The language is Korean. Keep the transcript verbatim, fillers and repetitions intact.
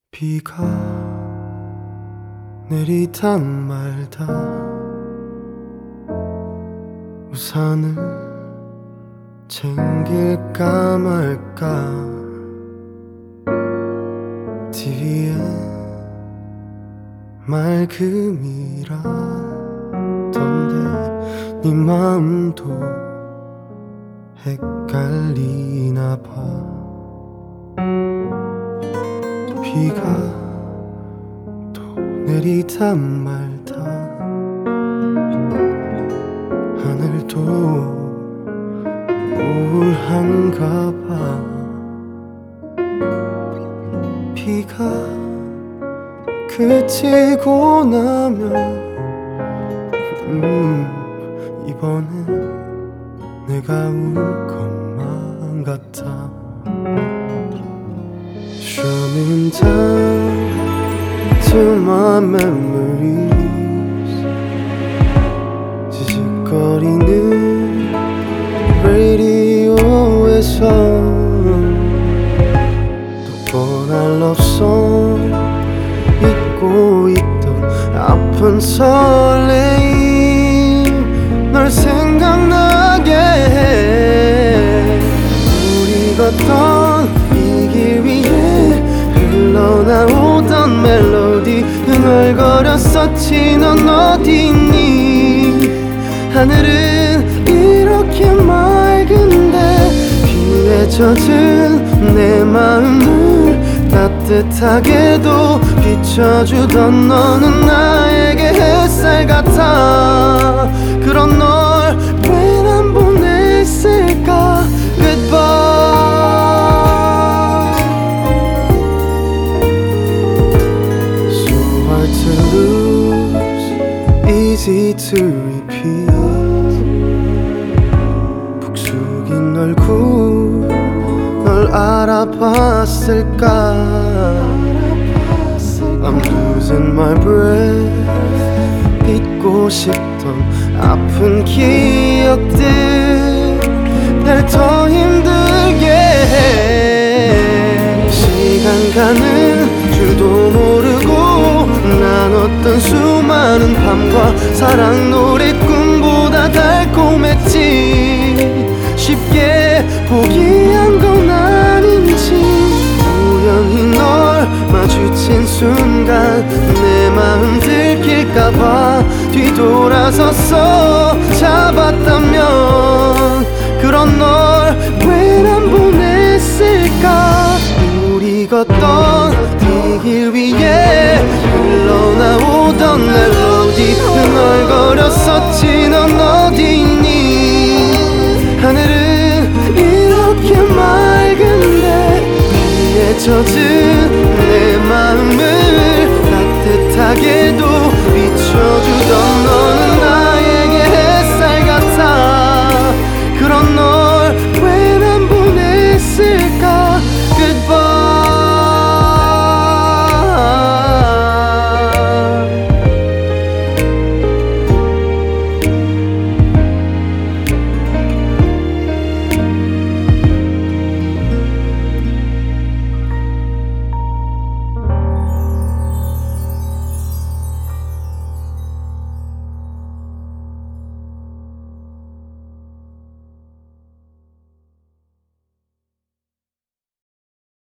비가 내리다 말다 우산을 챙길까 말까 티비에 맑음이라던데 네 마음도 헷갈리나 봐. 비가 또 내리다 말다 하늘도 우울한가 봐. 비가 그치고 나면 음 이번엔 내가 울 것만 같아. Running down to my memories 지직거리는 라디오에서 또 뻔한 love-song 잊고 있던 아픈 설레임 널 생각나게 해. 우리 걷던 이 길 위에 흘러나오던 멜로디 흥얼거렸었지. 넌 어디 있니? 하늘은 이렇게 맑은데 비에 젖은 내 마음을 따뜻하게도 비춰주던 너는 나에게 햇살 같아. 그런 널 왜 난 보냈을까. Goodbye. So hard to lose, easy to repeat. 푹 숙인 얼굴 널 알아봤을까. I'm losing my breath. 잊고 싶던 아픈 기억들 날 더 힘들게 해. 시간 가는 줄도 모르고 나눴던 수많은 밤과 사랑 노래 꿈보다 달콤했지. 쉽게 포기한 건 아닌지. 우연히 널 마주친 순간 내 마음 들킬까봐 뒤돌아서서 잡았다면 그런 널 왜 난 보냈을까. 우리 걷던 이 길 위에 흘러나오던 멜로디 흥얼거렸었지. 넌 어디 있니? 하늘은 이렇게 맑은데 비에 젖은 내 마음을 따뜻하게도 비춰주던 넌